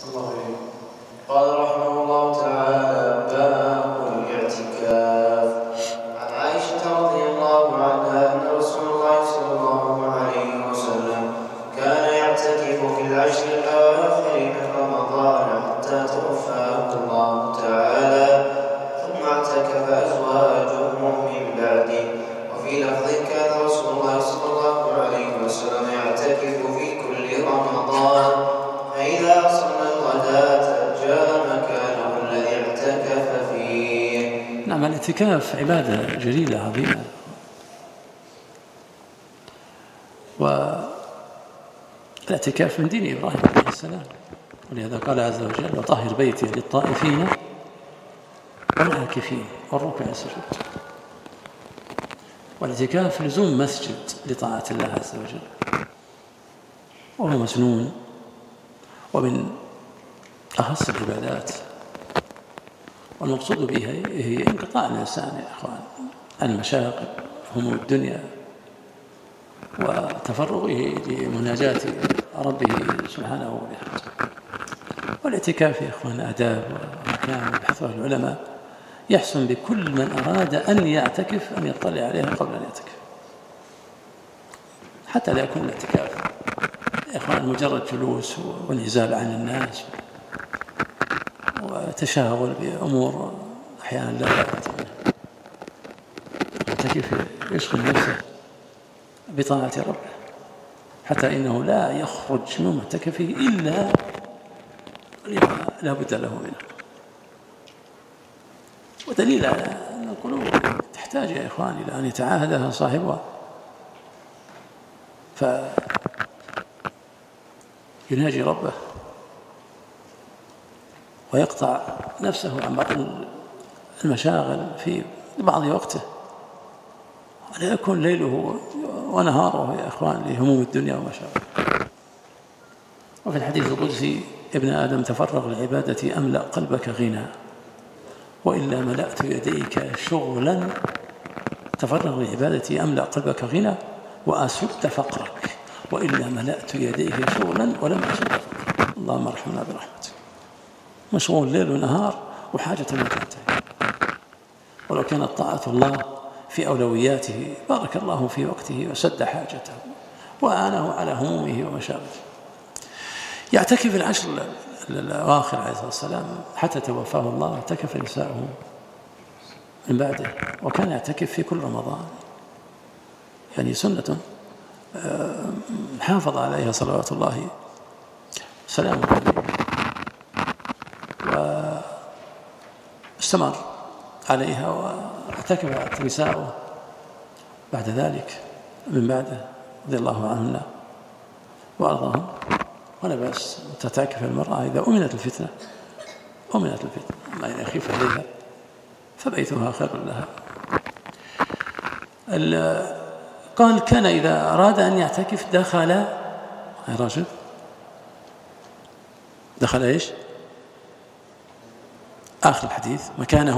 الله عليه. قال رحمه الله تعالى: باب الاعتكاف. عن عائشة رضي الله عنها أن رسول الله صلى الله عليه وسلم كان يعتكف في العشر الأواخر من رمضان حتى توفاه الله تعالى، ثم اعتكف أزواجه من بعده. وفي لفظ: كان رسول الله صلى الله عليه وسلم يعتكف في كل رمضان، فإذا صلى الغداة جاء مكانه الذي اعتكف فيه. نعم، الاعتكاف عبادة جليلة عظيمة، والاعتكاف من دين إبراهيم عليه السلام، ولهذا قال عز وجل: وطهر بيتي للطائفين والعاكفين والركع السجود. والاعتكاف لزوم مسجد لطاعة الله عز وجل، وهو مسنون ومن أخص العبادات، والمقصود بها هي انقطاع الإنسان يا إخوان عن المشاغل هموم الدنيا، وتفرغه لمناجاة ربه سبحانه وبحمده. والاعتكاف يا إخوان آداب وأحكام بحثها العلماء، يحسن بكل من أراد أن يعتكف أن يطلع عليها قبل أن يعتكف، حتى لا يكون الاعتكاف يا إخوان مجرد جلوس وانعزال عن الناس وتشاغل بأمور أحيانا لا يعتقد منها. المعتكف يشغل نفسه بطاعة ربه، حتى إنه لا يخرج من معتكفه إلا لما لا بد له منه. ودليل على أن القلوب تحتاج يا إخوان إلى أن يتعاهدها صاحبها، فيناجي ربه ويقطع نفسه عن بعض المشاغل في بعض وقته، ولا يكون ليله ونهاره يا إخوان لهموم الدنيا ومشاغل. وفي الحديث القدسي: ابن آدم تفرغ لعبادتي أملأ قلبك غنى، وإلا ملأت يديك شغلا. تفرغ لعبادتي أملأ قلبك غنى وأسد فقرك، وإلا ملأت يديك شغلا ولم أسد فقرك. اللهم ارحمنا برحمتك. مشغول ليل ونهار وحاجة ما تنتهي. ولو كانت طاعة الله في أولوياته بارك الله في وقته وسد حاجته وأعانه على همومه ومشاغله. يعتكف العشر الأواخر عليه الصلاة والسلام حتى توفاه الله، اعتكف نساءه من بعده، وكان يعتكف في كل رمضان، يعني سنة حافظ عليها صلوات الله وسلامه عليه، واستمر عليها واعتكفت نساؤه بعد ذلك من بعده رضي الله عنهن وأرضاهم. ولا بأس تتعكف المرأة إذا أمنت الفتنة، أما إذا خيف عليها فبيتها خير لها. قال: كان إذا أراد أن يعتكف دخل يا رجل دخل إيش؟ آخر الحديث: مكانه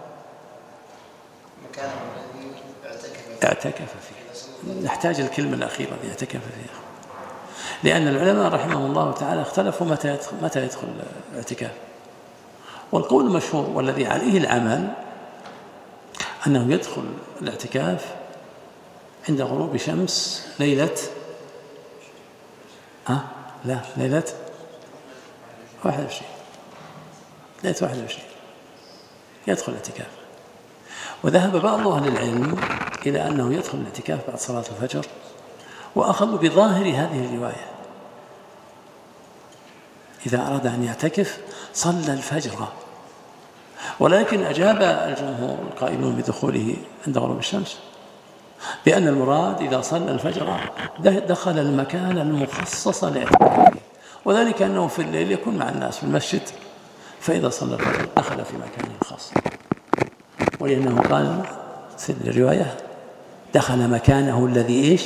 الذي اعتكف فيه. نحتاج الكلمة الأخيرة التي اعتكف فيها، لأن العلماء رحمهم الله تعالى اختلفوا متى يدخل الاعتكاف. والقول المشهور والذي عليه العمل أنه يدخل الاعتكاف عند غروب شمس ليلة ليلة 21 يدخل الاعتكاف. وذهب بعض أهل العلم إلى أنه يدخل الاعتكاف بعد صلاة الفجر، وأخذوا بظاهر هذه الرواية: إذا أراد أن يعتكف صلى الفجر. ولكن أجاب الجمهور القائلون بدخوله عند غروب الشمس بأن المراد إذا صلى الفجر دخل المكان المخصص لاعتكافه، وذلك أنه في الليل يكون مع الناس في المسجد، فإذا صلى الفجر دخل في مكان خاص. ولأنه قال في الرواية: دخل مكانه الذي إيش؟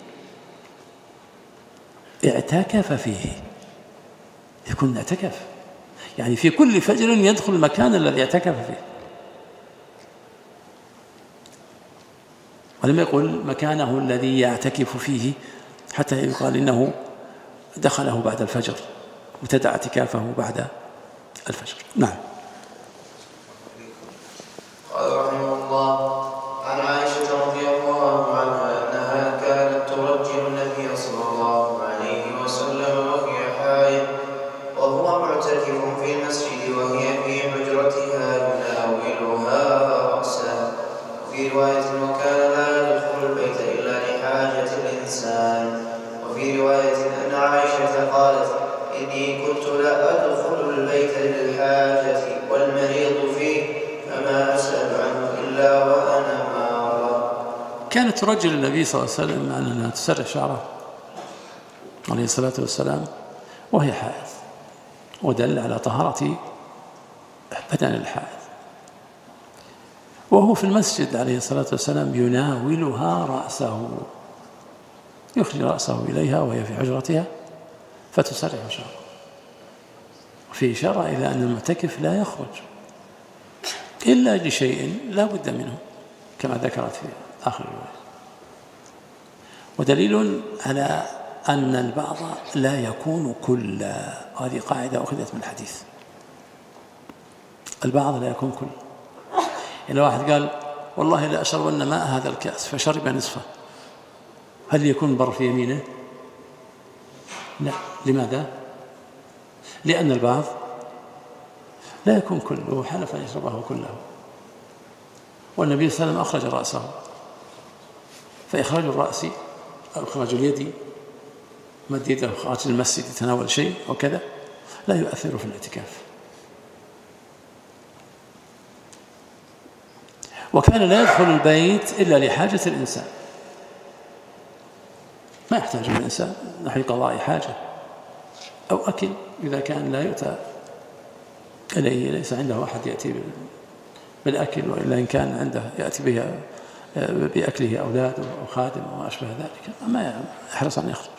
اعتكف فيه. يكون اعتكف يعني في كل فجر يدخل المكان الذي اعتكف فيه، ولم يقل مكانه الذي يعتكف فيه حتى يقال إنه دخله بعد الفجر. وابتدع اعتكافه بعد الفجر. نعم. قال رحمه الله: عن عائشة رضي الله عنها أنها كانت ترجل النبي صلى الله عليه وسلم وهي حائض وهو معتكف في المسجد وهي في حجرتها يناولها رأسه. وفي رواية: وكان لا يدخل البيت إلا لحاجة الإنسان. وفي رواية أن عائشة قالت: إني كنت لا أدخل البيت للحاجة والمريض فيه فما أسأل عنه إلا وأنا مارة. كانت ترجل النبي صلى الله عليه وسلم عن أنها تسرح شعره عليه الصلاة والسلام وهي حائض، ودل على طهارة بدن الحائض. وهو في المسجد عليه الصلاة والسلام يناولها رأسه، يخرج رأسه إليها وهي في حجرتها فتسرح شعره. وفي إشارة إلى أن المعتكف لا يخرج إلا لشيء لا بد منه كما ذكرت في آخر الرواية. ودليل على أن البعض لا يكون كلا، هذه قاعدة أخذت من الحديث. البعض لا يكون كل. إذا واحد قال والله لا أشربن ماء هذا الكأس فشرب نصفه، هل يكون بر في يمينه؟ لا. لماذا؟ لأن البعض لا يكون كله، حلف أن يشربه كله. والنبي صلى الله عليه وسلم أخرج رأسه، فإخراج الرأس أو إخراج اليد، مد يده خارج المسجد يتناول شيء وكذا لا يؤثر في الاعتكاف. وكان لا يدخل البيت إلا لحاجة الإنسان، ما يحتاج الإنسان نحو قضاء حاجة أو أكل، إذا كان لا يؤتى إليه، ليس عنده أحد يأتي بالأكل، وإلا إن كان عنده يأتي بها بأكله أولاده أو خادم وما أشبه ذلك، ما يحرص أن يخرج.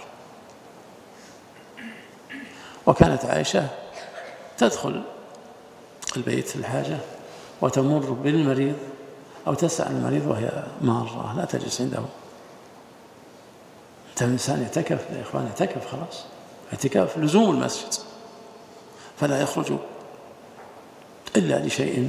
وكانت عائشة تدخل البيت الحاجة وتمر بالمريض أو تسأل المريض وهي مارة، لا تجلس عنده. أنت الإنسان يعتكف يا إخوان، يعتكف خلاص، اعتكاف لزوم المسجد، فلا يخرج إلا لشيء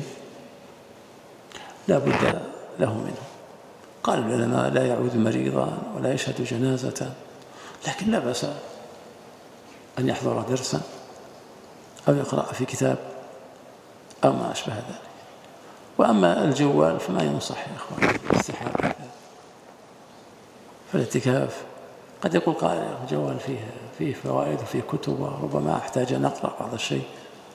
لا بد له منه. قال العلماء: لا يعود مريضا ولا يشهد جنازة، لكن لا بأس أن يحضر درسا أو يقرأ في كتاب أو ما أشبه ذلك. وأما الجوال فما ينصح يا إخوان استحابة. فالاعتكاف قد يقول قائل: الجوال فيه فوائد وفيه كتب وربما أحتاج أن أقرأ بعض الشيء.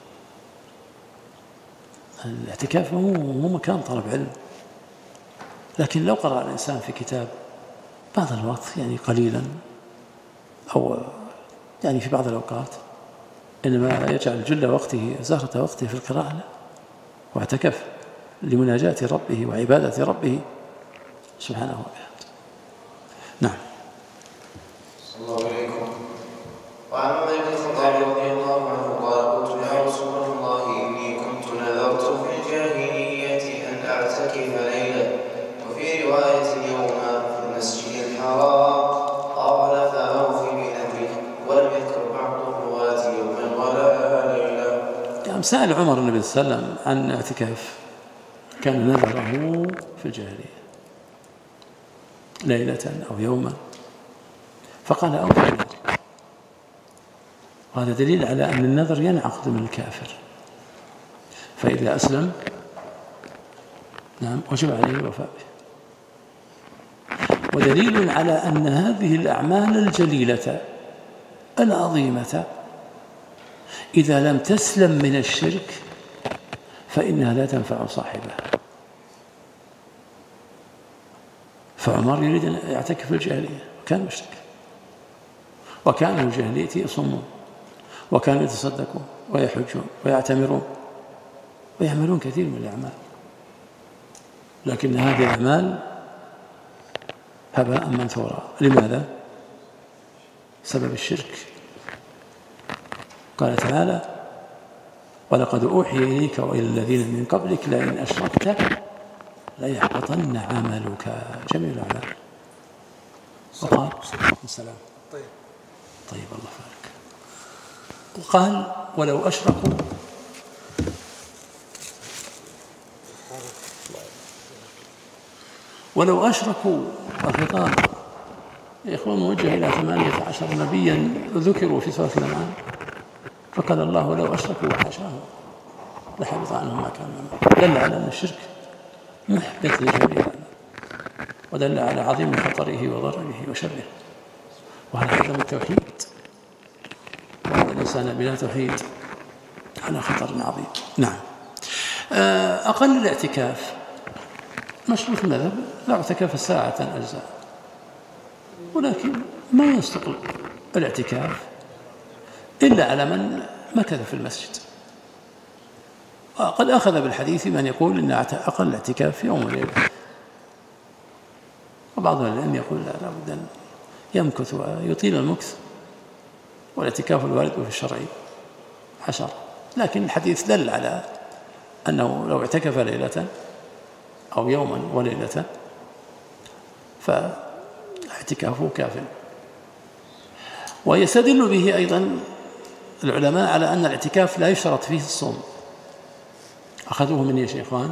الاعتكاف مو مكان طلب علم، لكن لو قرأ الإنسان في كتاب بعض الوقت، يعني قليلا، أو يعني في بعض الأوقات، إنما يجعل جل وقته زهرة وقته في القراءة، لا، واعتكف لمناجاة ربه وعبادة ربه سبحانه وبحمده. نعم. صلى الله عليكم. وعن عمر بن الخطاب رضي الله عنه قال: قلت يا رسول الله إني كنت نذرت في الجاهلية أن أعتكف ليلة، وفي رواية يوما في المسجد الحرام. قال: فأوفي بنذرك. ولم يذكر بعض الرواة يوما ولا ليلة. يعني سأل عمر النبي صلى الله عليه وسلم عن اعتكاف كان نذره في الجاهلية ليلة أو يوما، فقال: أوفي بنذرك. وهذا دليل على أن النذر ينعقد من الكافر، فإذا أسلم نعم وجب عليه الوفاء به. ودليل على أن هذه الأعمال الجليلة العظيمة إذا لم تسلم من الشرك فإنها لا تنفع صاحبها. فعمر يريد أن يعتكف في الجاهلية، وكان مشرك، وكانوا الجاهلية يصومون وكانوا يتصدقون ويحجون ويعتمرون ويعملون كثير من الأعمال، لكن هذه الأعمال هباء منثورا. لماذا؟ سبب الشرك. قال تعالى: ولقد أوحي إليك وإلى الذين من قبلك لئن أشركت ليحبطن عملك. جميع الأعمال. وقال: السلام. طيب الله فارك. قال ولو أشركوا الخطاب يا إخوان موجه إلى 18 نبيا ذكروا في سورة الأنعام، فقال الله لو أشركوا وحاشاه لحبط عنهم ما كانوا يعملون. دل على أن الشرك محبط لجميع، ودل على عظيم خطره وضرره وشره، وعلى عدم التوحيد، وأن الإنسان بلا توحيد على خطر عظيم. نعم. أقل الاعتكاف مشروط المذهب، لا اعتكاف ساعة أجزاء، ولكن ما يستقل الاعتكاف إلا على من مكث في المسجد. وقد أخذ بالحديث من يقول إن أقل الاعتكاف يوم وليلة، وبعض العلم يقول لا بد أن يمكث ويطيل المكث، والاعتكاف الوارد في الشرع 10، لكن الحديث دل على أنه لو اعتكف ليلة أو يوما وليلة فاعتكافه كاف. ويستدل به أيضا العلماء على أن الاعتكاف لا يشترط فيه الصوم. أخذوه من يا شيخان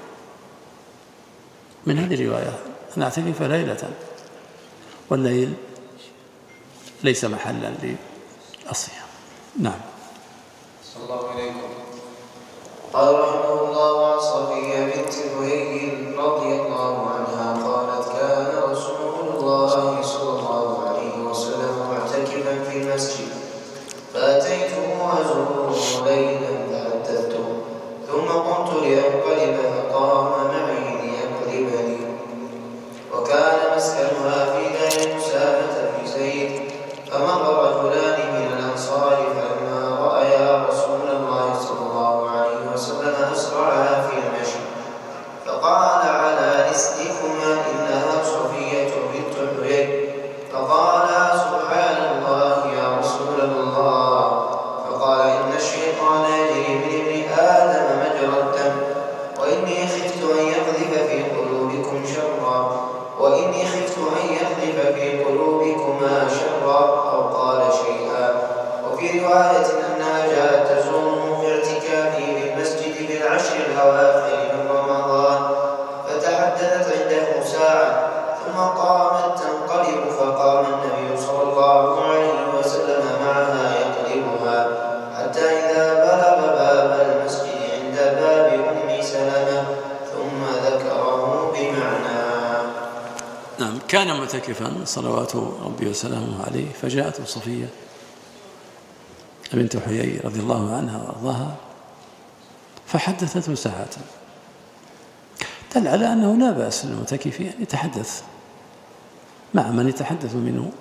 من هذه الرواية أن اعتكف ليلة، والليل ليس محلا للصيام. نعم. صلى الله عليكم. قال رحمه الله عن صفية بنت هيي رضي الله عنها قالت كان رسول الله صلى الله عليه وسلم معتكفا في المسجد، فأتيته أزوره ليلا فحدثته، ثم قمت لأنقلب فقام معي لينقلبني، وكان مسكنها في دار أسامة بن زيد، فمر رجلان من الأنصار فلما رأيا رسول الله صلى الله عليه وسلم أسرعا في المشي، فقال على رسلكما إنها صفية بنت حيي، فقال سبحان الله يا رسول الله، فقال إن الشيطان يجري من ابن آدم مجرى الدم، وإني خفت أن يقذف في قلوبكم شرا، وإني خفت أن يقذف في قلوبكما شرا، أو قال شيئا. وفي رواية أنها جاءت تزوره في اعتكافه في المسجد في العشر الأواخر من رمضان، فتحدثت عنده ساعة ثم قامت تنقلب، فقام النبي صلى الله عليه وسلم معها يقلبها حتى إذا بلغ باب المسجد عند باب أم سلمة ثم ذكره بمعنى. نعم. كان معتكفا صلوات ربي وسلامه عليه، فجاءته صفية بنت حيي رضي الله عنها وأرضاها فحدثته ساعة، دل على أنه لا بأس للمعتكف أن يتحدث مع من يتحدث منه،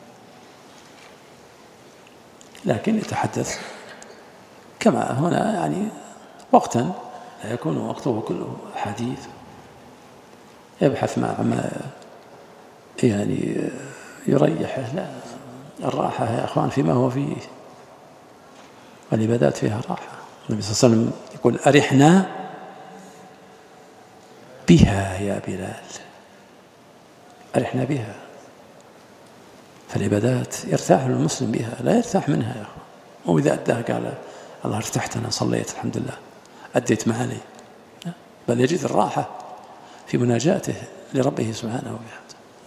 لكن يتحدث كما هنا يعني وقتا لا يكون وقته كله حديث، يبحث مع ما يعني يريحه. لا، الراحة يا أخوان فيما هو فيه، والعبادات فيها راحة. النبي صلى الله عليه وسلم يقول أرحنا بها يا بلال، أرحنا بها. فالعبادات يرتاح المسلم بها، لا يرتاح منها يا أخوان. وإذا أداها قال الله ارتحت، أنا صليت الحمد لله أديت معاني، بل يجد الراحة في مناجاته لربه سبحانه وبحمده.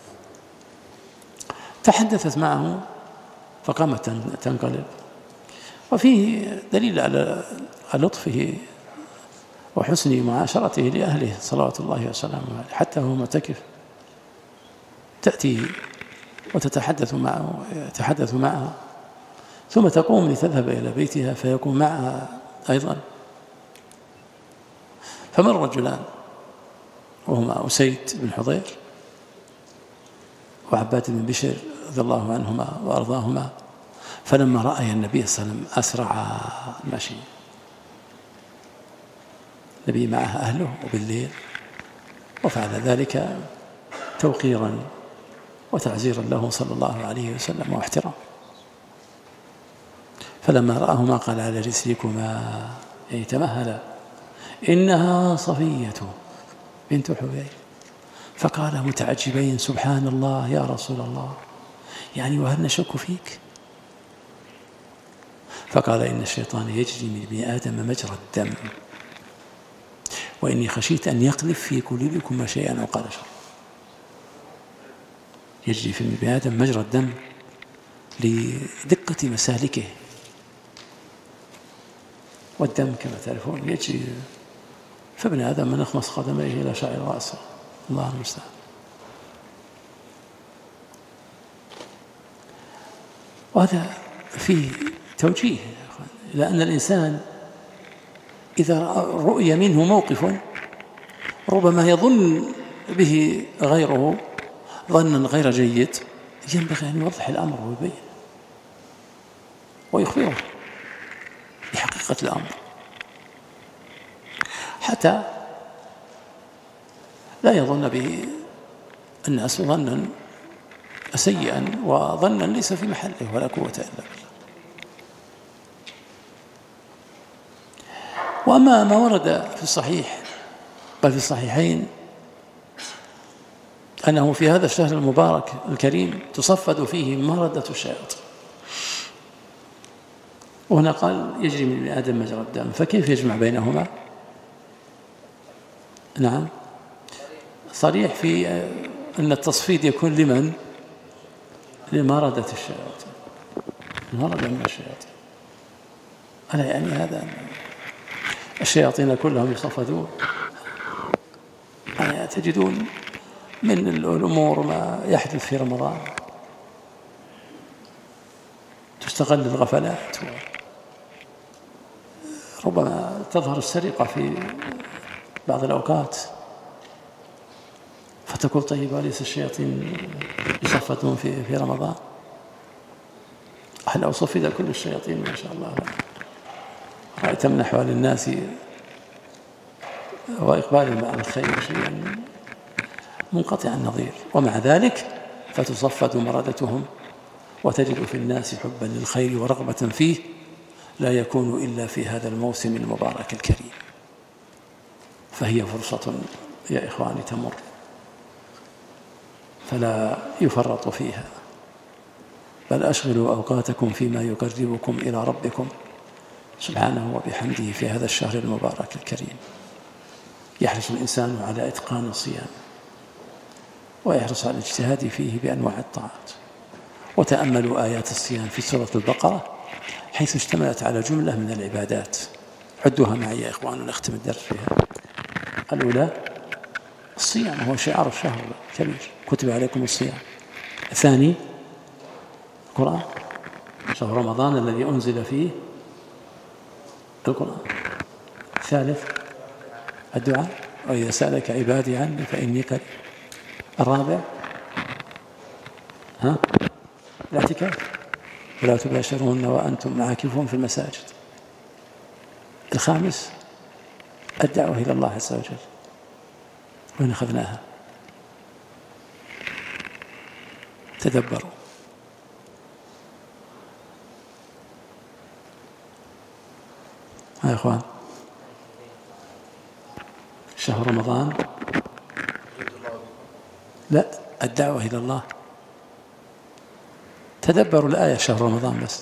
تحدثت معه فقامت تنقلب، وفيه دليل على لطفه وحسن معاشرته لأهله صلوات الله وسلامه عليه، حتى هو معتكف تأتي وتتحدث معه يتحدث معها، ثم تقوم لتذهب إلى بيتها فيكون معها أيضا. فمر رجلان وهما أسيد بن حضير وعباد بن بشر رضي الله عنهما وأرضاهما، فلما رأي النبي صلى الله عليه وسلم أسرع المشي. النبي معه أهله وبالليل، وفعل ذلك توقيرا وتعزيرا له صلى الله عليه وسلم واحترام. فلما رآهما قال على رسلكما، أي تمهلا، إنها صفية بنت حيي. فقال متعجبين سبحان الله يا رسول الله، يعني وهل نشك فيك؟ فقال إن الشيطان يجري من ابن آدم مجرى الدم وإني خشيت أن يقذف في قلوبكم شيئا أو قال شر. يجري في ابن آدم مجرى الدم لدقة مسالكه، والدم كما تعرفون يجري فابن آدم من أخمص قدميه إلى شعر رأسه، الله المستعان. وهذا فيه توجيه إلى أن الإنسان إذا رؤي منه موقف ربما يظن به غيره ظنا غير جيد، ينبغي أن يوضح الأمر ويبين ويخبره بحقيقة الأمر حتى لا يظن به الناس ظنا سيئا وظنا ليس في محله، ولا قوة إلا بالله. وأما ما ورد في الصحيح بل في الصحيحين أنه في هذا الشهر المبارك الكريم تصفد فيه مردة الشياطين، وهنا قال يجري من ابن آدم مجرى الدم، فكيف يجمع بينهما؟ نعم صريح في أن التصفيد يكون لمن؟ لمردة الشياطين، المردة من الشياطين. ألا يعني هذا الشياطين كلهم يصفدون؟ يعني تجدون من الأمور ما يحدث في رمضان تستغل الغفلات، ربما تظهر السرقة في بعض الأوقات فتقول طيب وليس الشياطين يصفدون في رمضان؟ لو صفد كل الشياطين ما شاء الله رأيت من أحوال الناس وإقبالهم على الخير شيئا منقطع النظير، ومع ذلك فتصفد مردتهم وتجد في الناس حبا للخير ورغبة فيه لا يكون إلا في هذا الموسم المبارك الكريم. فهي فرصة يا إخواني تمر فلا يفرط فيها، بل أشغلوا أوقاتكم فيما يقربكم إلى ربكم سبحانه وبحمده في هذا الشهر المبارك الكريم. يحرص الإنسان على إتقان الصيام ويحرص على الاجتهاد فيه بأنواع الطاعات. وتأملوا آيات الصيام في سورة البقرة حيث اشتملت على جملة من العبادات، عدوها معي يا إخوان ونختم الدرس فيها. الأولى الصيام هو شعار الشهر الكبير، كتب عليكم الصيام. الثاني القرآن، شهر رمضان الذي أنزل فيه القرآن. الثالث الدعاء، وإذا سألك عبادي عني فإني قريب. الرابع الاعتكاف، ولا تباشرون وأنتم عاكفون في المساجد. الخامس الدعوة إلى الله عز وجل، وين أخذناها؟ تدبروا. يا إخوان شهر رمضان لا الدعوة إلى الله، تدبروا الآية شهر رمضان بس.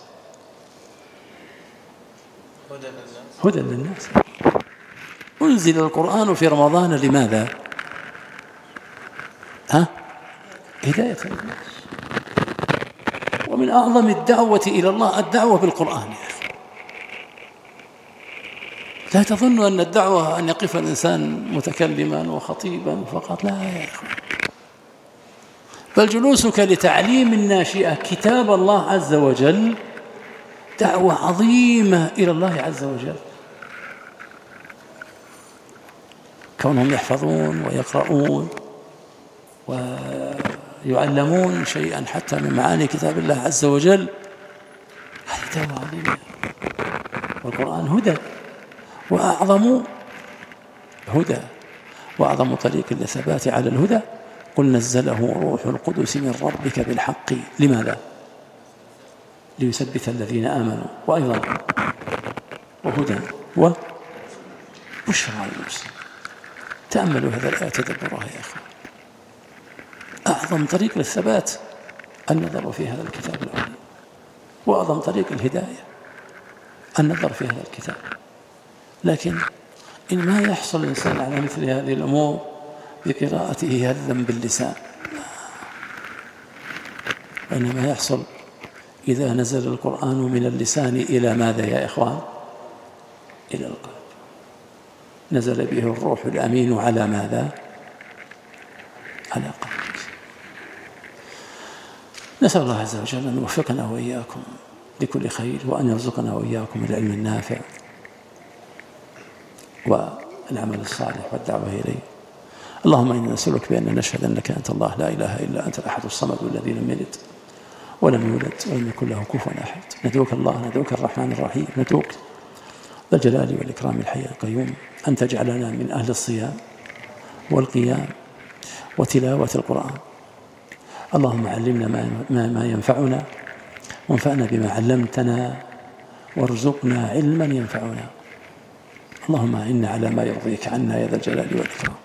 هدى للناس. أنزل القرآن في رمضان لماذا؟ هداية للناس. ومن أعظم الدعوة إلى الله الدعوة بالقرآن يا أخي. لا تظنوا أن الدعوة أن يقف الإنسان متكلما وخطيبا فقط، لا يا أخي، بل جلوسك لتعليم الناشئة كتاب الله عز وجل دعوة عظيمة إلى الله عز وجل. كونهم يحفظون ويقرؤون ويعلمون شيئا حتى من معاني كتاب الله عز وجل، هذه دعوة عظيمة. والقرآن هدى، وأعظم هدى وأعظم طريق للثبات على الهدى قل نزله روح القدس من ربك بالحق. لماذا؟ ليثبت الذين آمنوا، وأيضا وهدى وبشرى للمسلمين. تأملوا هذا الآية، تدبروها يا أخوان. أعظم طريق للثبات النظر في هذا الكتاب العظيم، وأعظم طريق الهداية النظر في هذا الكتاب. لكن إن ما يحصل الإنسان على مثل هذه الأمور بقراءته هذا باللسان، وإنما يحصل إذا نزل القرآن من اللسان إلى ماذا يا إخوان؟ إلى القلب. نزل به الروح الأمين على ماذا؟ على قلبك. نسأل الله عز وجل أن يوفقنا وإياكم لكل خير، وأن يرزقنا وإياكم العلم النافع والعمل الصالح والدعوة إليه. اللهم إنا نسألك بأن نشهد أنك أنت الله لا إله إلا أنت الأحد الصمد الذي لم يلد ولم يولد ولم يكن له كفوا أحد. ندعوك الله، ندعوك الرحمن الرحيم، ندعوك ذا الجلال والإكرام الحي القيوم أن تجعلنا من أهل الصيام والقيام وتلاوة القرآن. اللهم علمنا ما ينفعنا، وانفعنا بما علمتنا، وارزقنا علما ينفعنا. اللهم أعنا على ما يرضيك عنا يا ذا الجلال والإكرام.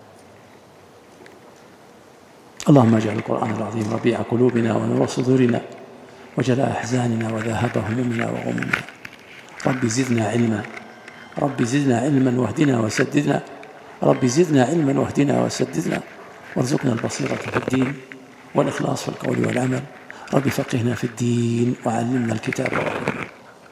اللهم اجعل القرآن العظيم ربيع قلوبنا ونور صدورنا وجلاء أحزاننا وذهاب همومنا وغمومنا. رب زدنا علما، رب زدنا علما واهدنا وسددنا، رب زدنا علما واهدنا وسددنا، وارزقنا البصيرة في الدين والإخلاص في القول والعمل. رب فقهنا في الدين وعلمنا الكتاب والحكمة.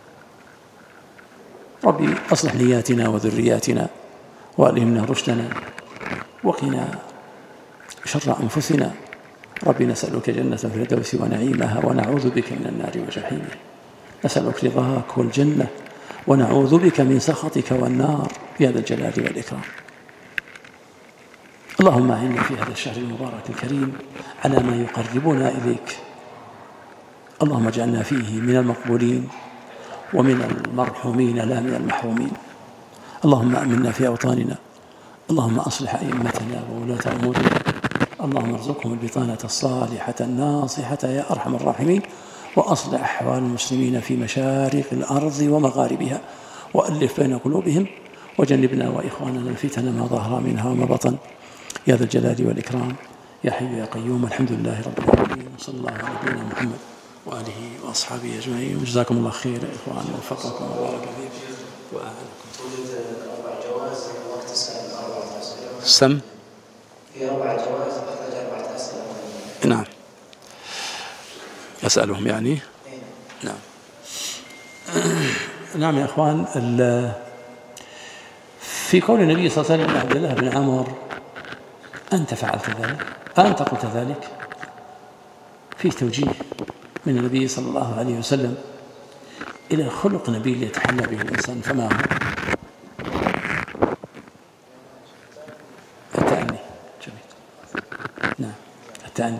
ربي أصلح نياتنا وذرياتنا وألهمنا رشدنا وقنا شر أنفسنا. ربي نسألك جنة الفردوس ونعيمها، ونعوذ بك من النار وجحيمها. نسألك رضاك والجنة، ونعوذ بك من سخطك والنار يا ذا الجلال والإكرام. اللهم أعنا في هذا الشهر المبارك الكريم على ما يقربنا إليك. اللهم اجعلنا فيه من المقبولين ومن المرحومين لا من المحرومين. اللهم أمنا في أوطاننا. اللهم أصلح أئمتنا وولاة أمورنا. اللهم ارزقهم البطانة الصالحة الناصحة يا أرحم الراحمين. وأصلح أحوال المسلمين في مشارق الأرض ومغاربها، وألف بين قلوبهم، وجنبنا وإخواننا الفتن ما ظهر منها وما بطن يا ذا الجلال والإكرام يا حي يا قيوم. الحمد لله رب العالمين، وصلى الله على نبينا محمد وآله وأصحابه أجمعين. وجزاكم الله خير يا إخوان، ووفقكم وبارك فيكم وأعانكم. توجد 4 جوائز وقت تسأل 4 أسئلة. سم في 4 جوائز أخرج 4 أسئلة. نعم، أسألهم يعني. نعم. نعم يا إخوان، في قول النبي صلى الله عليه وسلم عبد الله بن عمر أنت فعلت ذلك، أنت قلت ذلك، فيه توجيه من النبي صلى الله عليه وسلم إلى خلق نبيل يتحلى به الإنسان. فما هو؟ التأني. جميل. نعم، التأني.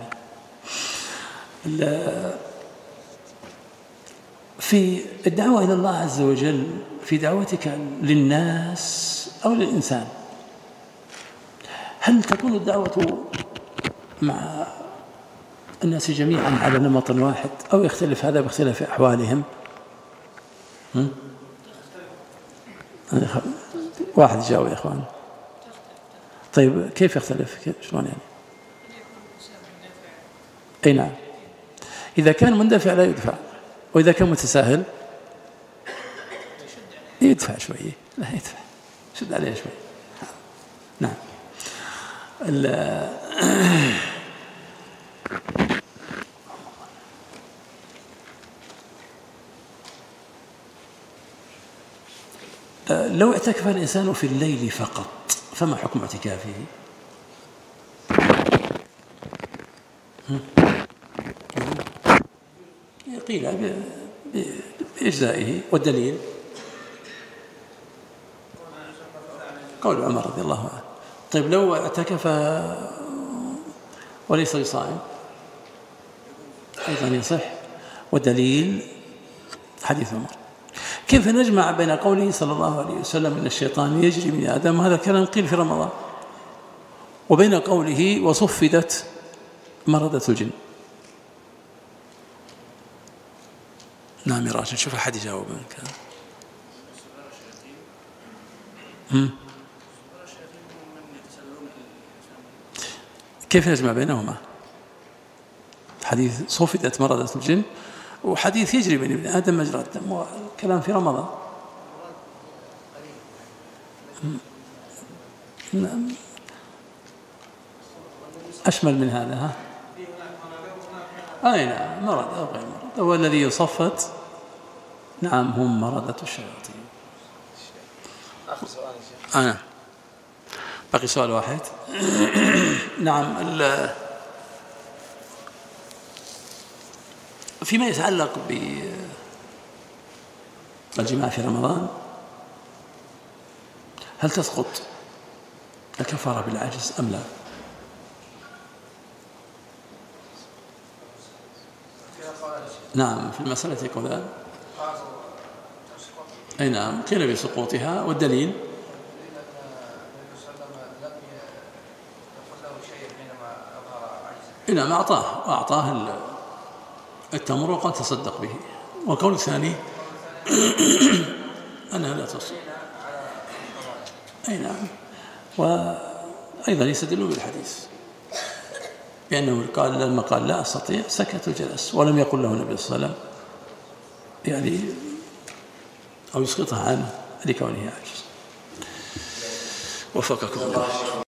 في الدعوة إلى الله عز وجل، في دعوتك للناس أو للإنسان، هل تكون الدعوة مع الناس جميعا على نمط واحد، أو يختلف هذا باختلاف أحوالهم؟ واحد جاوب يا إخوان. طيب كيف يختلف؟ شلون يعني؟ أي نعم، إذا كان مندفع لا يدفع، وإذا كان متساهل يدفع شوية، لا يدفع، شد عليه شوي. نعم. لو اعتكف الإنسان في الليل فقط فما حكم اعتكافه؟ قيل بإجزائه، والدليل قول عمر رضي الله عنه. طيب لو اعتكف وليس بصائم أيضا يصح، والدليل حديث عمر. كيف نجمع بين قوله صلى الله عليه وسلم إن الشيطان يجري من آدم، هذا كلام قيل في رمضان، وبين قوله وصفدت مردة الجن؟ نعم يا راشد، شوف أحد يجاوب منك. كيف نجمع بينهما؟ حديث صفدت مردة الجن وحديث يجري من ابن آدم مجرى الدم، والكلام في رمضان. أشمل من هذا. ها؟ أي نعم، مرض أو غير مرض، هو الذي يصفت. نعم، هم مردة الشياطين. آخر سؤال يا شيخ. باقي سؤال واحد. نعم، فيما يتعلق بالجماع في رمضان، هل تسقط الكفارة بالعجز أم لا؟ نعم، في المسألة قولان. أي نعم، قيل بسقوطها، والدليل نعم أعطاه التمر وقال تصدق به، والقول الثاني أنها لا تصل. أي نعم، وأيضا يستدل بالحديث بأنه قال لما قال لا أستطيع سكت وجلس، ولم يقل له النبي صلى الله عليه وسلم يعني أو يسقطها عنه لكونه عاجز. وفقكم الله.